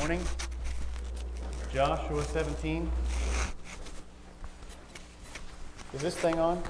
Morning. Joshua 17. Is this thing on?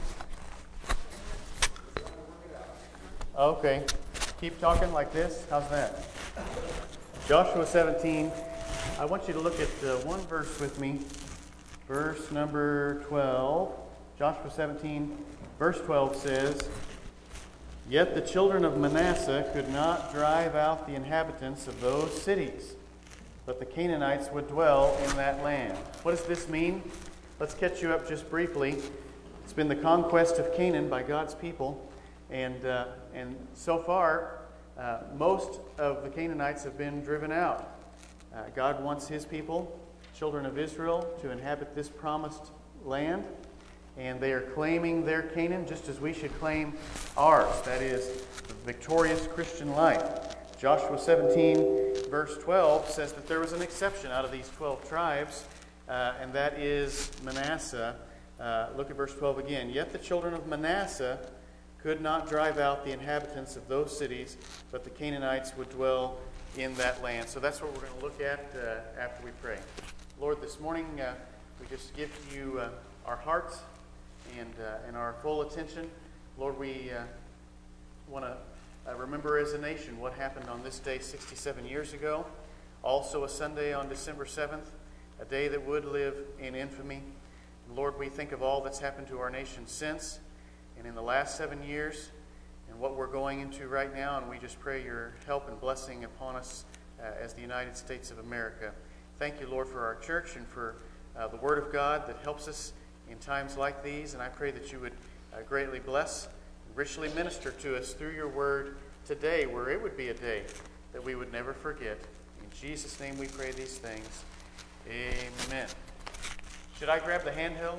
Okay. Keep talking like this. How's that? Joshua 17. I want you to look at one verse with me. Verse number 12. Joshua 17, verse 12 says, "Yet the children of Manasseh could not drive out the inhabitants of those cities, but the Canaanites would dwell in that land." What does this mean? Let's catch you up just briefly. It's been the conquest of Canaan by God's people, and so far, most of the Canaanites have been driven out. God wants His people, children of Israel, to inhabit this promised land, and they are claiming their Canaan just as we should claim ours. That is, the victorious Christian life. Joshua 17, verse 12 says that there was an exception out of these 12 tribes, and that is Manasseh. Look at verse 12 again. "Yet the children of Manasseh could not drive out the inhabitants of those cities, but the Canaanites would dwell in that land." So that's what we're going to look at after we pray. Lord, this morning we just give you our hearts and our full attention. Lord, we want to remember as a nation what happened on this day 67 years ago. Also a Sunday on December 7th, a day that would live in infamy. Lord, we think of all that's happened to our nation since and in the last 7 years and what we're going into right now, and we just pray your help and blessing upon us as the United States of America. Thank you, Lord, for our church and for the Word of God that helps us in times like these, and I pray that you would greatly bless and richly minister to us through your Word today, where it would be a day that we would never forget. In Jesus' name we pray these things. Amen. Should I grab the handheld?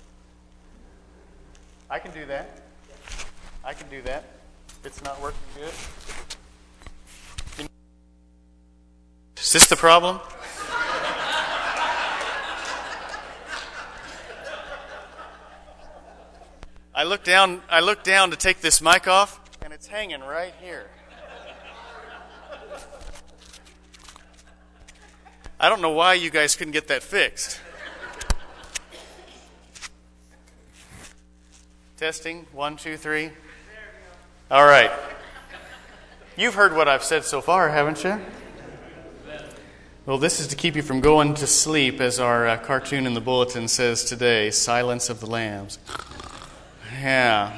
I can do that. I can do that. If it's not working good. Is this the problem? I look down to take this mic off, and it's hanging right here. I don't know why you guys couldn't get that fixed. Testing, 1, 2, 3. All right. You've heard what I've said so far, haven't you? Well, this is to keep you from going to sleep, as our cartoon in the bulletin says today, Silence of the Lambs. Yeah.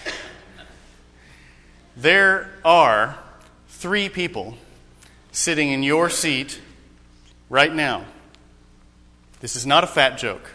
There are 3 people sitting in your seat right now. This is not a fat joke.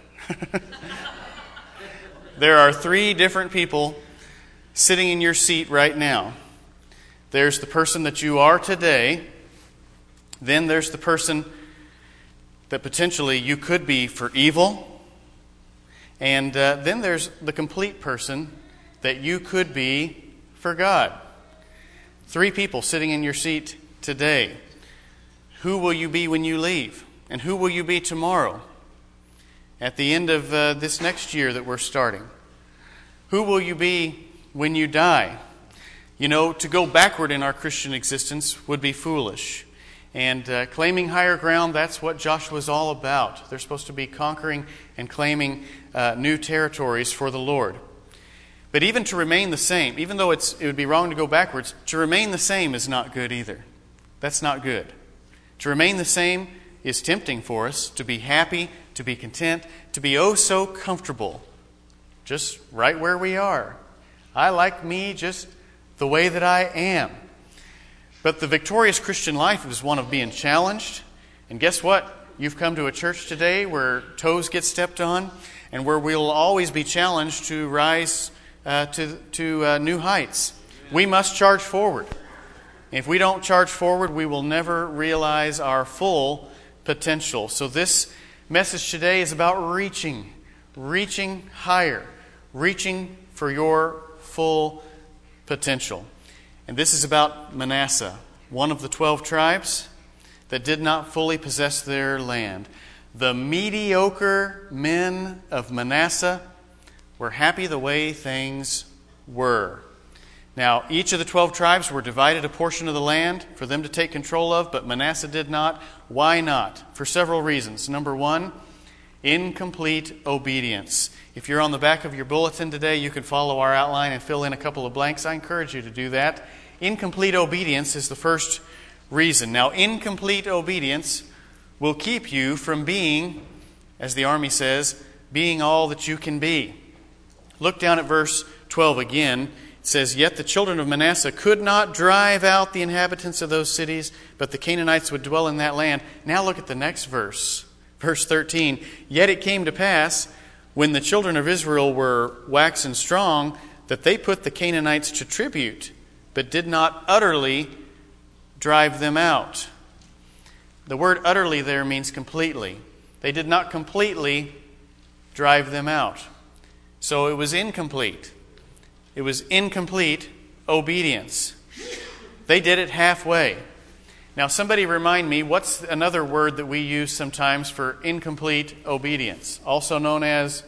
There are 3 different people sitting in your seat right now. There's the person that you are today. Then there's the person that potentially you could be for evil. And then there's the complete person that you could be for God. 3 people sitting in your seat today. Who will you be when you leave? And who will you be tomorrow? At the end of this next year that we're starting? Who will you be when you die? You know, to go backward in our Christian existence would be foolish. And claiming higher ground, that's what Joshua's all about. They're supposed to be conquering and claiming new territories for the Lord. But even to remain the same, even though it would be wrong to go backwards, to remain the same is not good either. That's not good. To remain the same is tempting for us, to be happy, to be content, to be oh so comfortable, just right where we are. I like me just the way that I am. But the victorious Christian life is one of being challenged. And guess what? You've come to a church today where toes get stepped on and where we'll always be challenged to rise to new heights. We must charge forward. If we don't charge forward, we will never realize our full potential. So this message today is about reaching higher, reaching for your full potential. And this is about Manasseh, one of the 12 tribes that did not fully possess their land. The mediocre men of Manasseh were happy the way things were. Now, each of the 12 tribes were divided a portion of the land for them to take control of, but Manasseh did not. Why not? For several reasons. Number one, incomplete obedience. If you're on the back of your bulletin today, you can follow our outline and fill in a couple of blanks. I encourage you to do that. Incomplete obedience is the first reason. Now, incomplete obedience will keep you from being, as the army says, being all that you can be. Look down at verse 12 again. It says, "Yet the children of Manasseh could not drive out the inhabitants of those cities, but the Canaanites would dwell in that land." Now look at the next verse. Verse 13, "Yet it came to pass, when the children of Israel were waxen strong, that they put the Canaanites to tribute, but did not utterly drive them out." The word utterly there means completely. They did not completely drive them out. So it was incomplete. It was incomplete obedience. They did it halfway. Now, somebody remind me, what's another word that we use sometimes for incomplete obedience? Also known as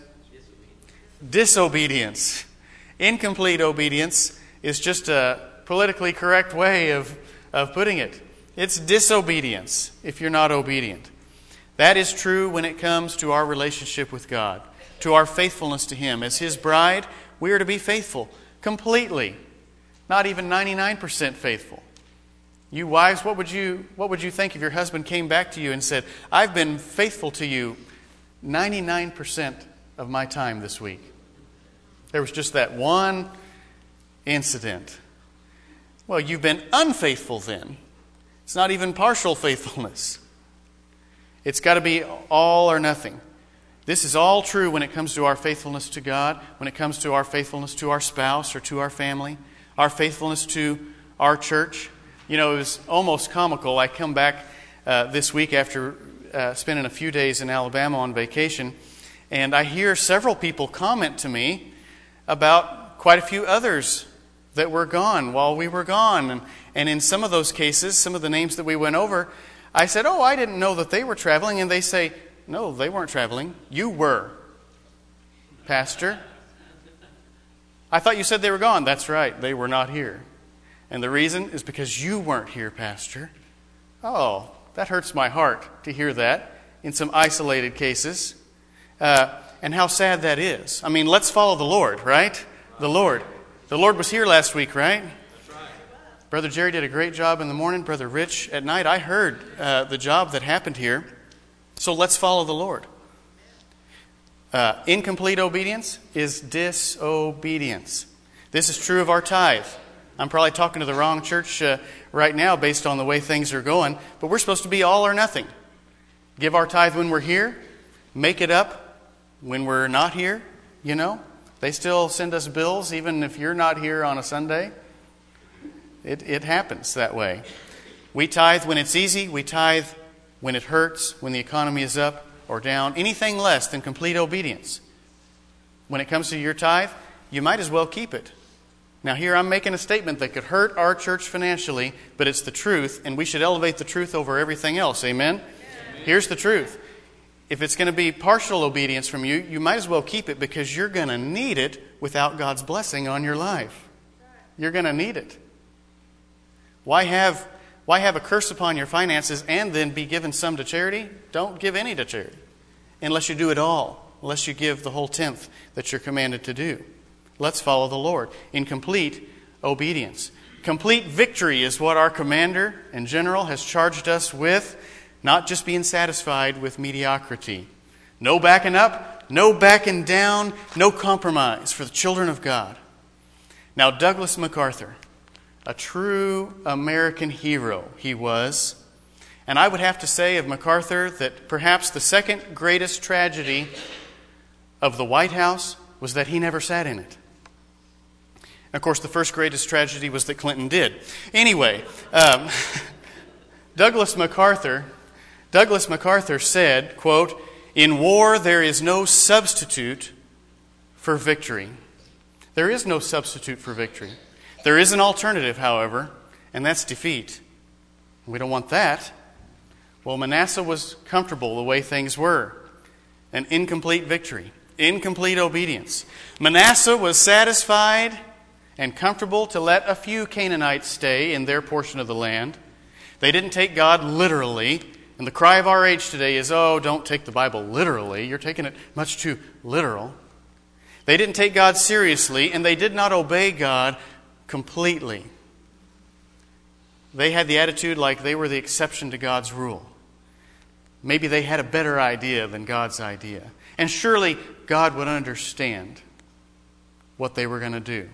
disobedience. Incomplete obedience is just a politically correct way of putting it. It's disobedience if you're not obedient. That is true when it comes to our relationship with God, to our faithfulness to Him. As His bride, we are to be faithful completely, not even 99% faithful. You wives, what would you think if your husband came back to you and said, "I've been faithful to you 99% of my time this week. There was just that one incident." Well, you've been unfaithful then. It's not even partial faithfulness. It's got to be all or nothing. This is all true when it comes to our faithfulness to God, when it comes to our faithfulness to our spouse or to our family, our faithfulness to our church. You know, it was almost comical. I come back this week after spending a few days in Alabama on vacation, and I hear several people comment to me about quite a few others that were gone while we were gone. And in some of those cases, some of the names that we went over, I said, "Oh, I didn't know that they were traveling." And they say, "No, they weren't traveling. You were, Pastor. I thought you said they were gone." "That's right. They were not here. And the reason is because you weren't here, Pastor." Oh, that hurts my heart to hear that in some isolated cases. And how sad that is. I mean, let's follow the Lord, right? The Lord. The Lord was here last week, right? That's right. Brother Jerry did a great job in the morning. Brother Rich at night. I heard the job that happened here. So let's follow the Lord. Incomplete obedience is disobedience. This is true of our tithe. I'm probably talking to the wrong church right now based on the way things are going, but we're supposed to be all or nothing. Give our tithe when we're here, make it up when we're not here, you know. They still send us bills even if you're not here on a Sunday. It happens that way. We tithe when it's easy, we tithe when it hurts, when the economy is up or down. Anything less than complete obedience. When it comes to your tithe, you might as well keep it. Now here I'm making a statement that could hurt our church financially, but it's the truth, and we should elevate the truth over everything else. Amen? Here's the truth. If it's going to be partial obedience from you, you might as well keep it because you're going to need it without God's blessing on your life. You're going to need it. Why have a curse upon your finances and then be given some to charity? Don't give any to charity unless you do it all, unless you give the whole tenth that you're commanded to do. Let's follow the Lord in complete obedience. Complete victory is what our commander and general has charged us with, not just being satisfied with mediocrity. No backing up, no backing down, no compromise for the children of God. Now, Douglas MacArthur, a true American hero he was. And I would have to say of MacArthur that perhaps the second greatest tragedy of the White House was that he never sat in it. Of course, the first greatest tragedy was that Clinton did. Anyway, Douglas MacArthur said, quote, "In war there is no substitute for victory." There is no substitute for victory. There is an alternative, however, and that's defeat. We don't want that. Well, Manasseh was comfortable the way things were. An incomplete victory, incomplete obedience. Manasseh was satisfied and comfortable to let a few Canaanites stay in their portion of the land. They didn't take God literally. And the cry of our age today is, oh, don't take the Bible literally. You're taking it much too literal. They didn't take God seriously, and they did not obey God completely. They had the attitude like they were the exception to God's rule. Maybe they had a better idea than God's idea. And surely God would understand what they were going to do.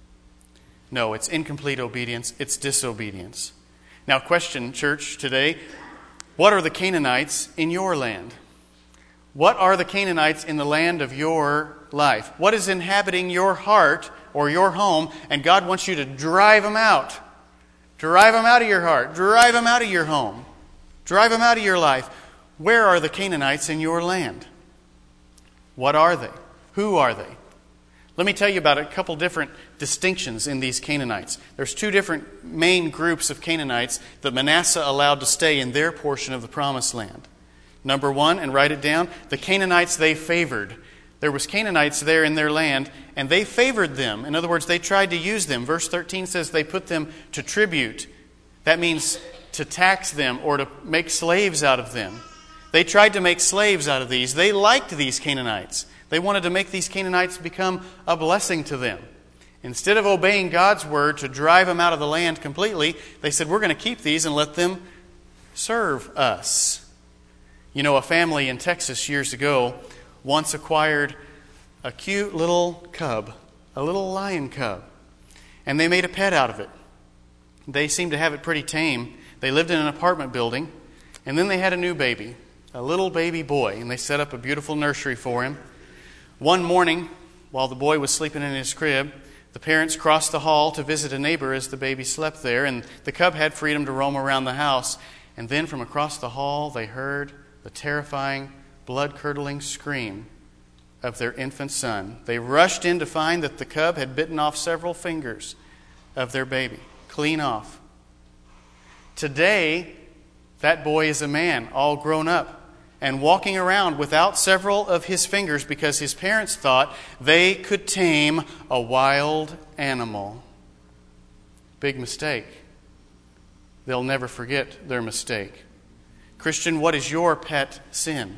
No, it's incomplete obedience. It's disobedience. Now, question, church, today. What are the Canaanites in your land? What are the Canaanites in the land of your life? What is inhabiting your heart or your home? And God wants you to drive them out. Drive them out of your heart. Drive them out of your home. Drive them out of your life. Where are the Canaanites in your land? What are they? Who are they? Let me tell you about a couple different distinctions in these Canaanites. There's two different main groups of Canaanites that Manasseh allowed to stay in their portion of the Promised Land. Number one, and write it down, the Canaanites they favored. There was Canaanites there in their land, and they favored them. In other words, they tried to use them. Verse 13 says they put them to tribute. That means to tax them or to make slaves out of them. They tried to make slaves out of these. They liked these Canaanites. They wanted to make these Canaanites become a blessing to them. Instead of obeying God's word to drive them out of the land completely, they said, we're going to keep these and let them serve us. You know, a family in Texas years ago once acquired a cute little cub, a little lion cub, and they made a pet out of it. They seemed to have it pretty tame. They lived in an apartment building, and then they had a new baby, a little baby boy, and they set up a beautiful nursery for him. One morning, while the boy was sleeping in his crib, the parents crossed the hall to visit a neighbor as the baby slept there, and the cub had freedom to roam around the house. And then from across the hall, they heard the terrifying, blood-curdling scream of their infant son. They rushed in to find that the cub had bitten off several fingers of their baby, clean off. Today, that boy is a man, all grown up, and walking around without several of his fingers because his parents thought they could tame a wild animal. Big mistake. They'll never forget their mistake. Christian, what is your pet sin?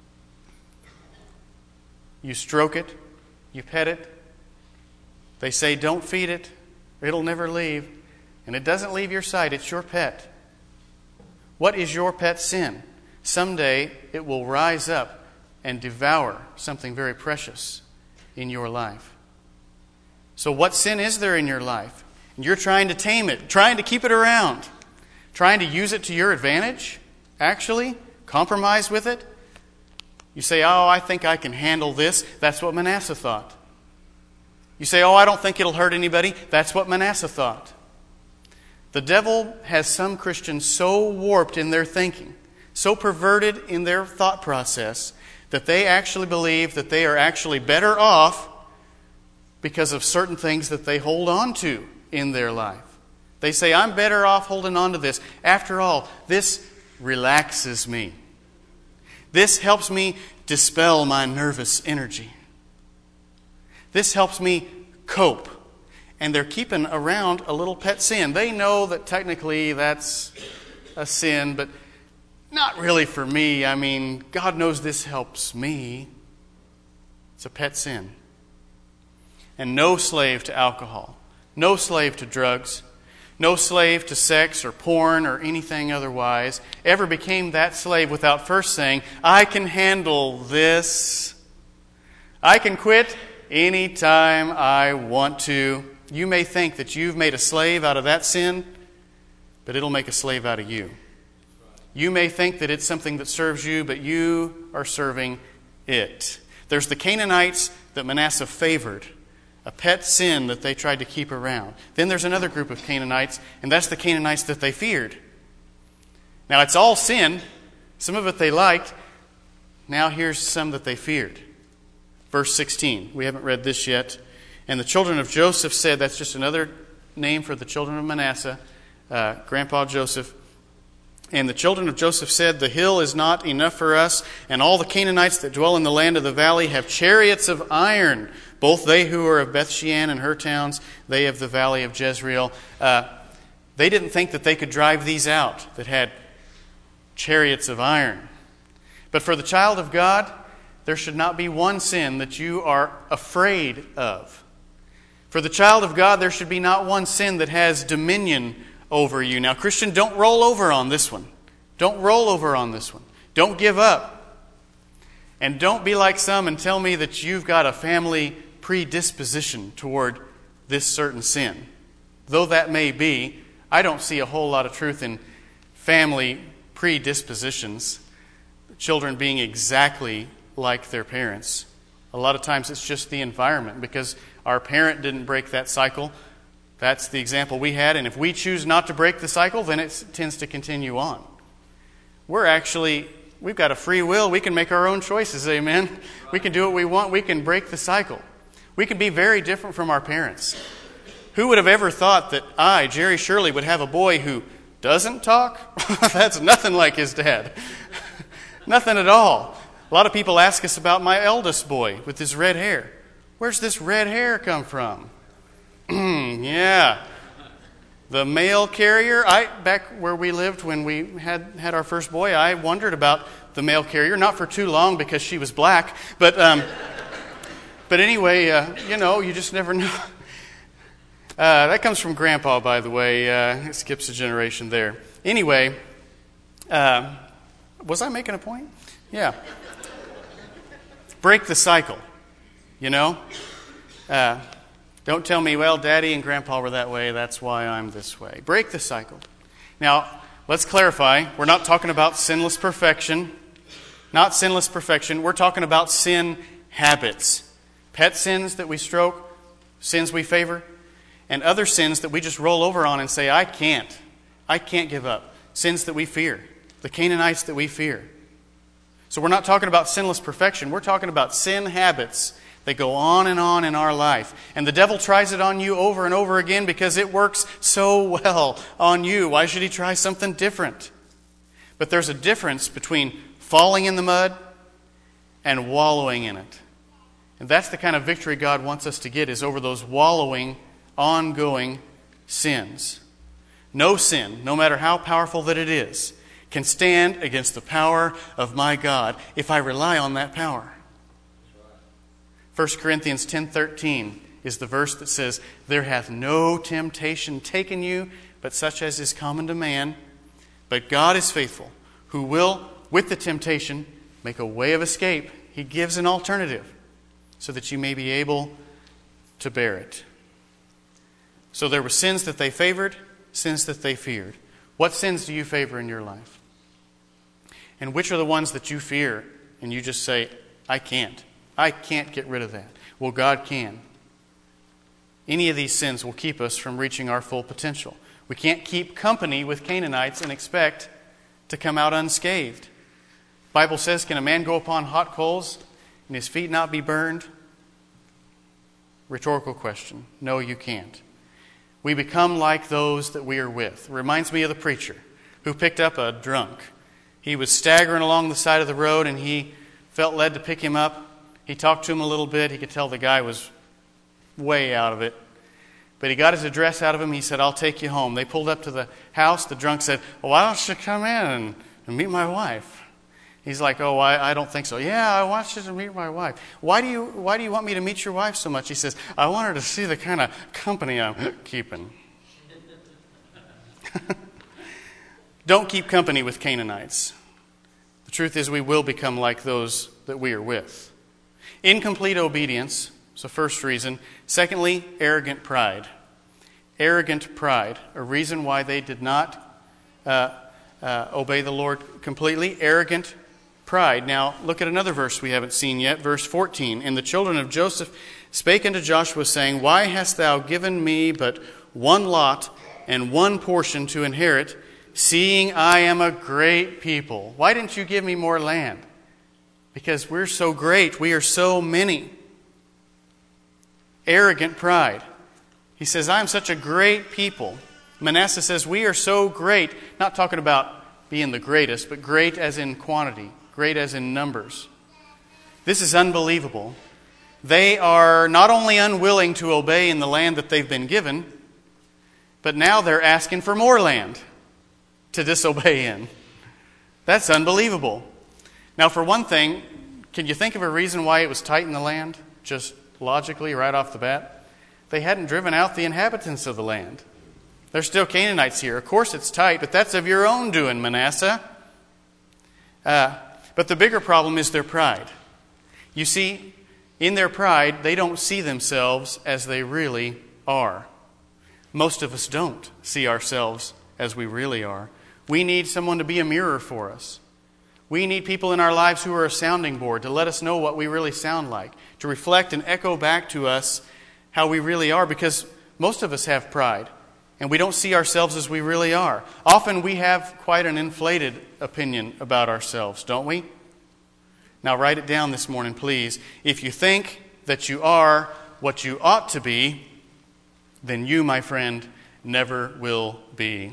You stroke it, you pet it. They say don't feed it, or it'll never leave. And it doesn't leave your sight, it's your pet. What is your pet sin? Someday it will rise up and devour something very precious in your life. So what sin is there in your life? And you're trying to tame it, trying to keep it around, trying to use it to your advantage, actually, compromise with it. You say, oh, I think I can handle this. That's what Manasseh thought. You say, oh, I don't think it'll hurt anybody. That's what Manasseh thought. The devil has some Christians so warped in their thinking, so perverted in their thought process, that they actually believe that they are actually better off because of certain things that they hold on to in their life. They say, I'm better off holding on to this. After all, this relaxes me. This helps me dispel my nervous energy. This helps me cope. And they're keeping around a little pet sin. They know that technically that's a sin, but not really for me. I mean, God knows this helps me. It's a pet sin. And no slave to alcohol, no slave to drugs, no slave to sex or porn or anything otherwise ever became that slave without first saying, I can handle this. I can quit anytime I want to. You may think that you've made a slave out of that sin, but it'll make a slave out of you. You may think that it's something that serves you, but you are serving it. There's the Canaanites that Manasseh favored, a pet sin that they tried to keep around. Then there's another group of Canaanites, and that's the Canaanites that they feared. Now, it's all sin. Some of it they liked. Now here's some that they feared. Verse 16. We haven't read this yet. And the children of Joseph said, that's just another name for the children of Manasseh, Grandpa Joseph. And the children of Joseph said, the hill is not enough for us, and all the Canaanites that dwell in the land of the valley have chariots of iron both they who are of Bethshean and her towns, they of the valley of Jezreel, they didn't think that they could drive these out that had chariots of iron. But for the child of God, there should not be one sin that you are afraid of. For the child of God, there should be not one sin that has dominion over you. Now, Christian, don't roll over on this one. Don't roll over on this one. Don't give up. And don't be like some and tell me that you've got a family predisposition toward this certain sin. Though that may be, I don't see a whole lot of truth in family predispositions, children being exactly like their parents. A lot of times it's just the environment, because our parent didn't break that cycle. That's the example we had, and if we choose not to break the cycle, then it tends to continue on. We've got a free will. We can make our own choices, amen? We can do what we want. We can break the cycle. We can be very different from our parents. Who would have ever thought that I, Jerry Shirley, would have a boy who doesn't talk? That's nothing like his dad. Nothing at all. A lot of people ask us about my eldest boy with his red hair. Where's this red hair come from? Yeah. The mail carrier. Back where we lived when we had our first boy, I wondered about the mail carrier. Not for too long because she was black. But anyway, you just never know. That comes from Grandpa, by the way. It skips a generation there. Anyway, was I making a point? Yeah. Break the cycle, Don't tell me, well, Daddy and Grandpa were that way, that's why I'm this way. Break the cycle. Now, let's clarify. We're not talking about sinless perfection. Not sinless perfection. We're talking about sin habits. Pet sins that we stroke, sins we favor, and other sins that we just roll over on and say, I can't give up. Sins that we fear. The Canaanites that we fear. So we're not talking about sinless perfection. We're talking about sin habits that go on in our life. And the devil tries it on you over and over again because it works so well on you. Why should he try something different? But there's a difference between falling in the mud and wallowing in it. And that's the kind of victory God wants us to get, is over those wallowing, ongoing sins. No sin, no matter how powerful that it is, can stand against the power of my God if I rely on that power. 1 Corinthians 10:13 is the verse that says, there hath no temptation taken you, but such as is common to man. But God is faithful, who will, with the temptation, make a way of escape. He gives an alternative so that you may be able to bear it. So there were sins that they favored, sins that they feared. What sins do you favor in your life? And which are the ones that you fear and you just say, I can't get rid of that? Well, God can. Any of these sins will keep us from reaching our full potential. We can't keep company with Canaanites and expect to come out unscathed. The Bible says, can a man go upon hot coals and his feet not be burned? Rhetorical question. No, you can't. We become like those that we are with. It reminds me of the preacher who picked up a drunk. He was staggering along the side of the road and he felt led to pick him up. He talked to him a little bit. He could tell the guy was way out of it. But he got his address out of him. He said, I'll take you home. They pulled up to the house. The drunk said, well, why don't you come in and meet my wife? He's like, oh, I don't think so. Yeah, I want you to meet my wife. Why do you want me to meet your wife so much? He says, I want her to see the kind of company I'm keeping. Don't keep company with Canaanites. The truth is we will become like those that we are with. Incomplete obedience is the first reason. Secondly, arrogant pride. Arrogant pride, a reason why they did not obey the Lord completely. Arrogant pride. Now, look at another verse we haven't seen yet, verse 14. And the children of Joseph spake unto Joshua, saying, why hast thou given me but one lot and one portion to inherit, seeing I am a great people? Why didn't you give me more land? Because we're so great. We are so many. Arrogant pride. He says, I'm such a great people. Manasseh says, we are so great. Not talking about being the greatest, but great as in quantity, great as in numbers. This is unbelievable. they are not only unwilling to obey in the land that they've been given, but now they're asking for more land to disobey in. That's unbelievable. Now, for one thing, can you think of a reason why it was tight in the land? Just logically, right off the bat? They hadn't driven out the inhabitants of the land. There's still Canaanites here. Of course it's tight, but that's of your own doing, Manasseh. But the bigger problem is their pride. You see, in their pride, they don't see themselves as they really are. Most of us don't see ourselves as we really are. We need someone to be a mirror for us. We need people in our lives who are a sounding board to let us know what we really sound like, to reflect and echo back to us how we really are, because most of us have pride, and we don't see ourselves as we really are. Often we have quite an inflated opinion about ourselves, don't we? Now write it down this morning, please. If you think that you are what you ought to be, then you, my friend, never will be.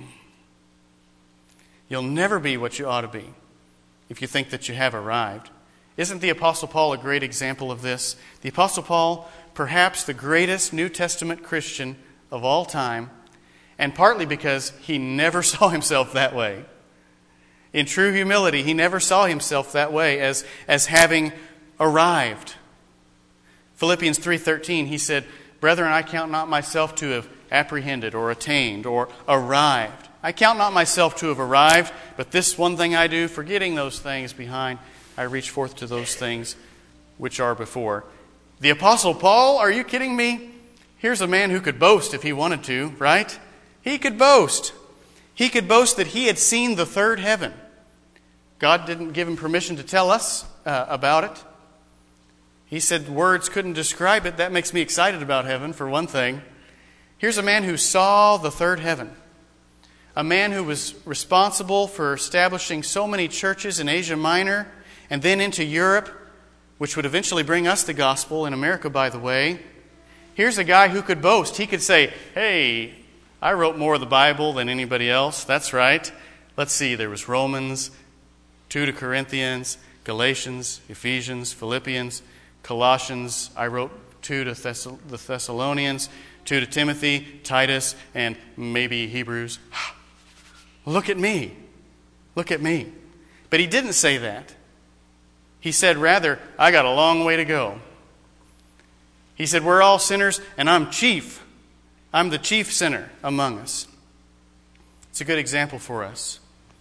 You'll never be what you ought to be if you think that you have arrived. Isn't the Apostle Paul a great example of this? The Apostle Paul, perhaps the greatest New Testament Christian of all time, and partly because he never saw himself that way. In true humility, he never saw himself that way as having arrived. Philippians 3:13, he said, "Brethren, I count not myself to have apprehended or attained or arrived. I count not myself to have arrived, but this one thing I do, forgetting those things behind, I reach forth to those things which are before." The Apostle Paul, are you kidding me? Here's a man who could boast if he wanted to, right? He could boast. He could boast that he had seen the third heaven. God didn't give him permission to tell us about it. He said words couldn't describe it. That makes me excited about heaven, for one thing. Here's a man who saw the third heaven. A man who was responsible for establishing so many churches in Asia Minor and then into Europe, which would eventually bring us the gospel in America, by the way. Here's a guy who could boast. He could say, "Hey, I wrote more of the Bible than anybody else." That's right. Let's see, there was Romans, 2 to Corinthians, Galatians, Ephesians, Philippians, Colossians. I wrote 2 to the Thessalonians, 2 to Timothy, Titus, and maybe Hebrews. Look at me. Look at me. But he didn't say that. He said, rather, I got a long way to go. He said, we're all sinners, and I'm chief. I'm the chief sinner among us. It's a good example for us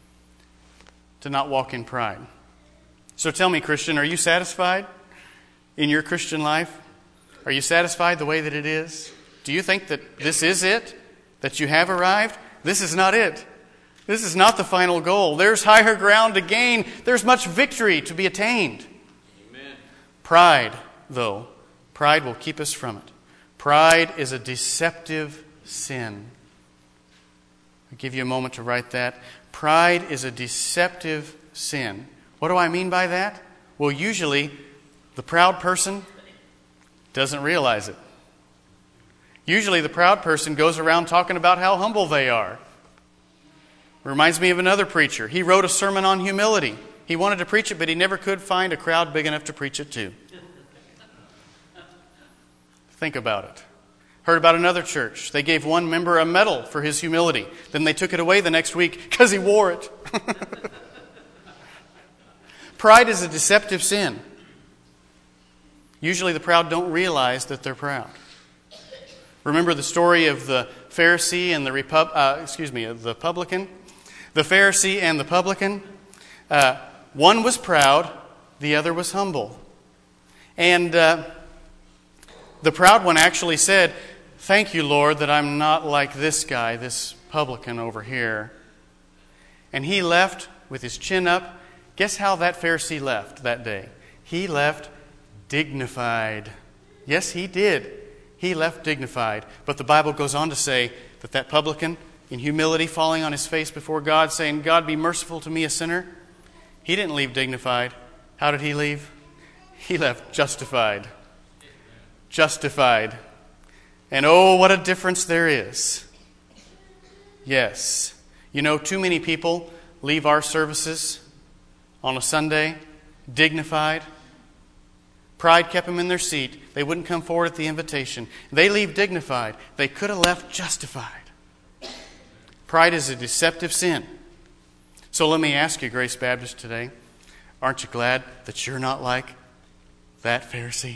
to not walk in pride. So tell me, Christian, are you satisfied in your Christian life? Are you satisfied the way that it is? Do you think that this is it? That you have arrived? This is not it. This is not the final goal. There's higher ground to gain. There's much victory to be attained. Amen. Pride, though, pride will keep us from it. Pride is a deceptive sin. I'll give you a moment to write that. Pride is a deceptive sin. What do I mean by that? Well, usually the proud person doesn't realize it. Usually the proud person goes around talking about how humble they are. Reminds me of another preacher. He wrote a sermon on humility. He wanted to preach it, but he never could find a crowd big enough to preach it to. Think about it. Heard about another church. They gave one member a medal for his humility. Then they took it away the next week because he wore it. Pride is a deceptive sin. Usually the proud don't realize that they're proud. Remember the story of the Pharisee and the publican? The Pharisee and the publican. One was proud, the other was humble. And the proud one actually said, "Thank you, Lord, that I'm not like this guy, this publican over here." And he left with his chin up. Guess how that Pharisee left that day? He left dignified. Yes, he did. He left dignified. But the Bible goes on to say that publican, in humility, falling on his face before God, saying, "God, be merciful to me, a sinner," he didn't leave dignified. How did he leave? He left justified. Justified. And oh, what a difference there is. Yes. You know, too many people leave our services on a Sunday dignified, Pride kept them in their seat. They wouldn't come forward at the invitation. They leave dignified. They could have left justified. Pride is a deceptive sin. So let me ask you, Grace Baptist, today, aren't you glad that you're not like that Pharisee?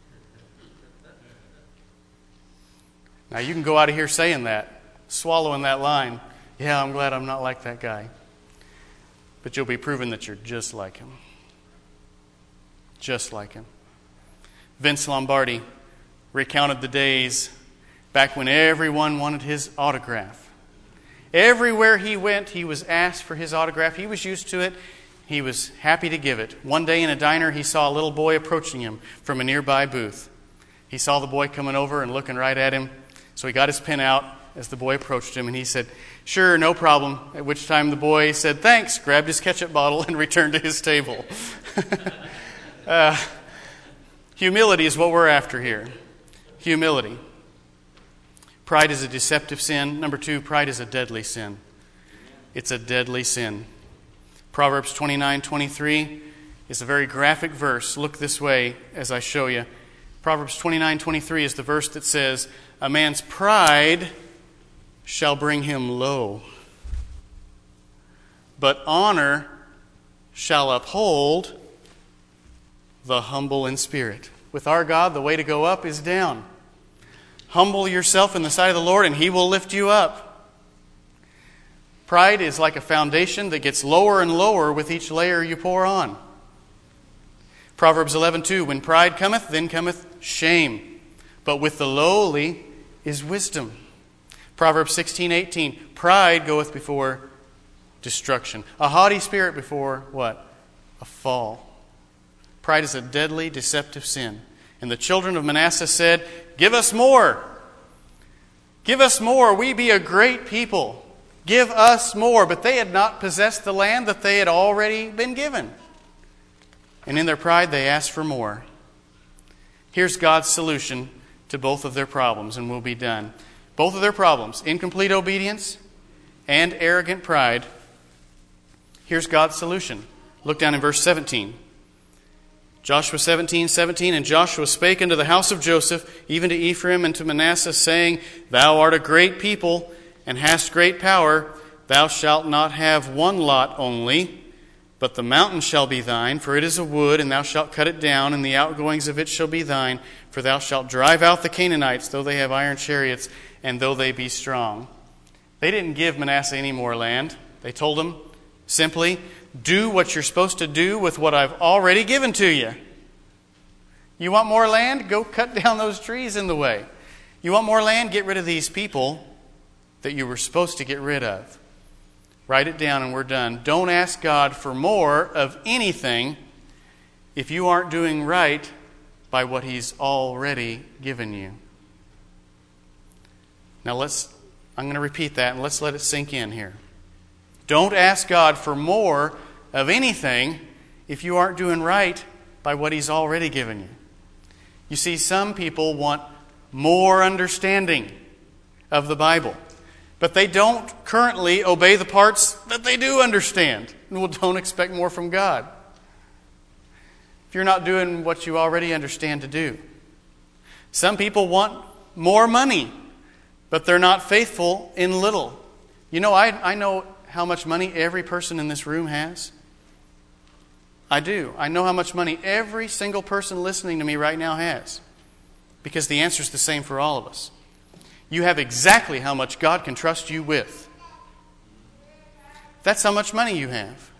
Now you can go out of here saying that, swallowing that line. Yeah, I'm glad I'm not like that guy. But you'll be proven that you're just like him. Just like him. Vince Lombardi recounted the days back when everyone wanted his autograph. Everywhere he went, he was asked for his autograph. He was used to it. He was happy to give it. One day in a diner, he saw a little boy approaching him from a nearby booth. He saw the boy coming over and looking right at him. So he got his pen out as the boy approached him, and he said, "Sure, no problem." At which time the boy said, "Thanks," grabbed his ketchup bottle, and returned to his table. Humility is what we're after here. Humility. Pride is a deceptive sin. Number 2, pride is a deadly sin. It's a deadly sin. Proverbs 29:23 is a very graphic verse. Look this way as I show you. Proverbs 29:23 is the verse that says, "A man's pride shall bring him low, but honor shall uphold the humble in spirit." With our God, the way to go up is down. Humble yourself in the sight of the Lord, and He will lift you up. Pride is like a foundation that gets lower and lower with each layer you pour on. Proverbs 11:2, "When pride cometh, then cometh shame, but with the lowly is wisdom." Proverbs 16:18, "Pride goeth before destruction, a haughty spirit before" what? A fall. Pride is a deadly, deceptive sin. And the children of Manasseh said, "Give us more. Give us more. We be a great people. Give us more." But they had not possessed the land that they had already been given. And in their pride, they asked for more. Here's God's solution to both of their problems, and we'll be done. Both of their problems, incomplete obedience and arrogant pride. Here's God's solution. Look down in verse 17. Joshua 17:17, "And Joshua spake unto the house of Joseph, even to Ephraim and to Manasseh, saying, Thou art a great people, and hast great power. Thou shalt not have one lot only, but the mountain shall be thine, for it is a wood, and thou shalt cut it down, and the outgoings of it shall be thine. For thou shalt drive out the Canaanites, though they have iron chariots, and though they be strong." They didn't give Manasseh any more land. They told him simply, "Do what you're supposed to do with what I've already given to you. You want more land? Go cut down those trees in the way. You want more land? Get rid of these people that you were supposed to get rid of." Write it down and we're done. Don't ask God for more of anything if you aren't doing right by what He's already given you. Now I'm going to repeat that and let's let it sink in here. Don't ask God for more of anything if you aren't doing right by what He's already given you. You see, some people want more understanding of the Bible, but they don't currently obey the parts that they do understand. Well, don't expect more from God if you're not doing what you already understand to do. Some people want more money, but they're not faithful in little. You know, I know how much money every person in this room has. I do. I know how much money every single person listening to me right now has, because the answer is the same for all of us. You have exactly how much God can trust you with. That's how much money you have.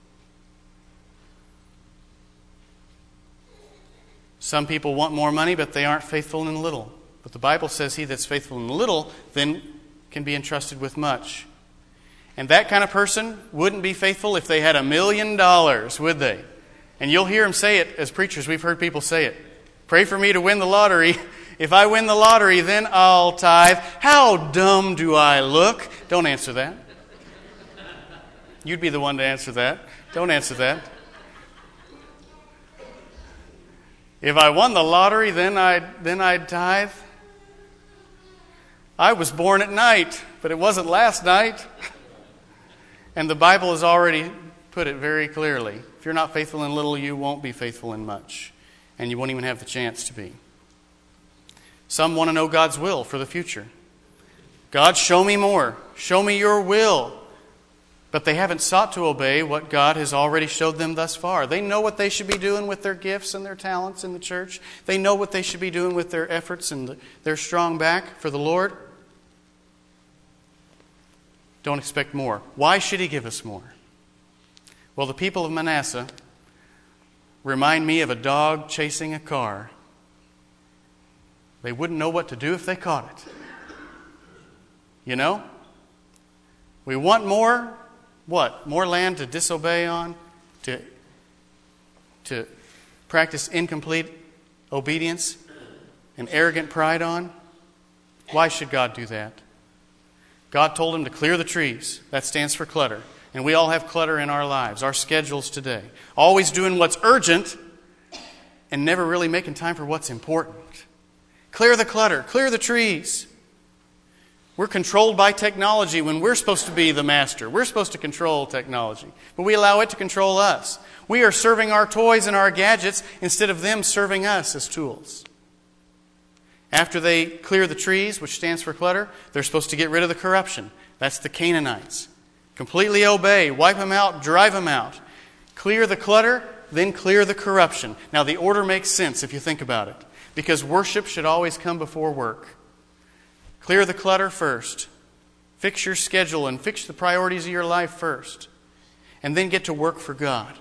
Some people want more money, but they aren't faithful in little. But the Bible says he that's faithful in little then can be entrusted with much. And that kind of person wouldn't be faithful if they had $1 million, would they? And you'll hear them say it as preachers. We've heard people say it. "Pray for me to win the lottery. If I win the lottery, then I'll tithe." How dumb do I look? Don't answer that. You'd be the one to answer that. Don't answer that. If I won the lottery, then I'd tithe. I was born at night, but it wasn't last night. And the Bible has already put it very clearly. If you're not faithful in little, you won't be faithful in much. and you won't even have the chance to be. Some want to know God's will for the future. God, show me more. Show me your will. But they haven't sought to obey what God has already showed them thus far. They know what they should be doing with their gifts and their talents in the church. They know what they should be doing with their efforts and their strong back for the Lord. Don't expect more. Why should He give us more? Well, the people of Manasseh remind me of a dog chasing a car. They wouldn't know what to do if they caught it. You know? We want more. What? More land to disobey on? To practice incomplete obedience and arrogant pride on? Why should God do that? God told him to clear the trees. That stands for clutter. And we all have clutter in our lives, our schedules today. Always doing what's urgent and never really making time for what's important. Clear the clutter. Clear the trees. We're controlled by technology when we're supposed to be the master. We're supposed to control technology. But we allow it to control us. We are serving our toys and our gadgets instead of them serving us as tools. After they clear the trees, which stands for clutter, they're supposed to get rid of the corruption. That's the Canaanites. Completely obey, wipe them out, drive them out. Clear the clutter, then clear the corruption. Now the order makes sense if you think about it, because worship should always come before work. Clear the clutter first. Fix your schedule and fix the priorities of your life first. And then get to work for God.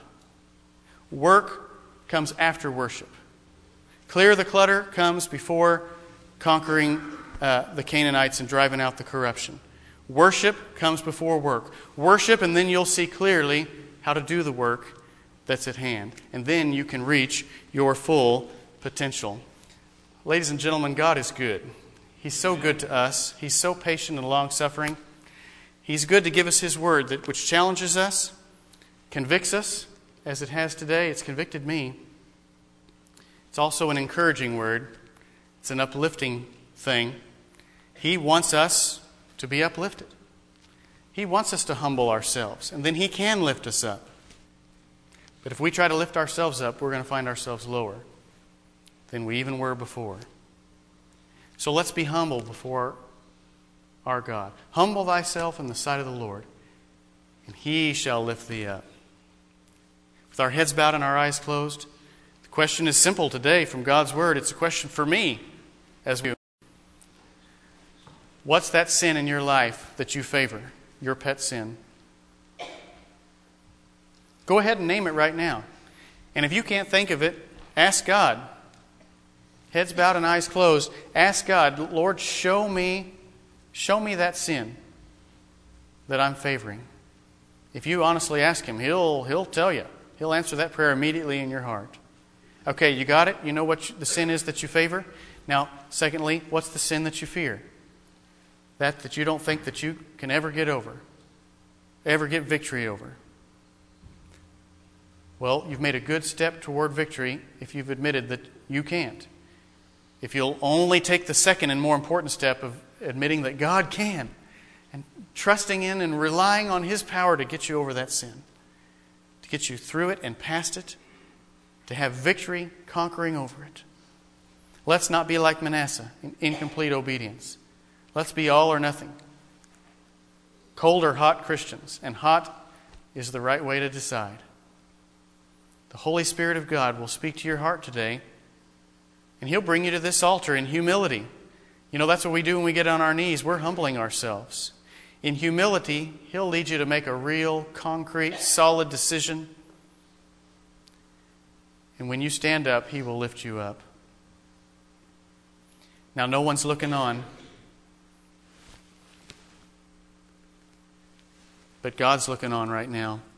Work comes after worship. Clear the clutter comes before conquering the Canaanites and driving out the corruption. Worship comes before work. Worship, and then you'll see clearly how to do the work that's at hand. And then you can reach your full potential. Ladies and gentlemen, God is good. He's so good to us. He's so patient and long-suffering. He's good to give us His Word which challenges us, convicts us, as it has today. It's convicted me. It's also an encouraging Word. It's an uplifting thing. He wants us to be uplifted. He wants us to humble ourselves, and then He can lift us up. But if we try to lift ourselves up, we're going to find ourselves lower than we even were before. So let's be humble before our God. Humble thyself in the sight of the Lord, and He shall lift thee up. With our heads bowed and our eyes closed, the question is simple today from God's Word. It's a question for me as we. What's that sin in your life that you favor? Your pet sin? Go ahead and name it right now. And if you can't think of it, ask God. Heads bowed and eyes closed. Ask God, Lord, show me that sin that I'm favoring. If you honestly ask Him, He'll tell you. He'll answer that prayer immediately in your heart. Okay, you got it? You know what the sin is that you favor? Now, secondly, what's the sin that you fear? That you don't think that you can ever get over, ever get victory over. Well, you've made a good step toward victory if you've admitted that you can't. If you'll only take the second and more important step of admitting that God can, and trusting in and relying on His power to get you over that sin, to get you through it and past it, to have victory conquering over it. Let's not be like Manasseh in incomplete obedience. Let's be all or nothing. Cold or hot Christians, and hot is the right way to decide. The Holy Spirit of God will speak to your heart today, and He'll bring you to this altar in humility. You know, that's what we do when we get on our knees. We're humbling ourselves. In humility, He'll lead you to make a real, concrete, solid decision. And when you stand up, He will lift you up. Now, no one's looking on, but God's looking on right now.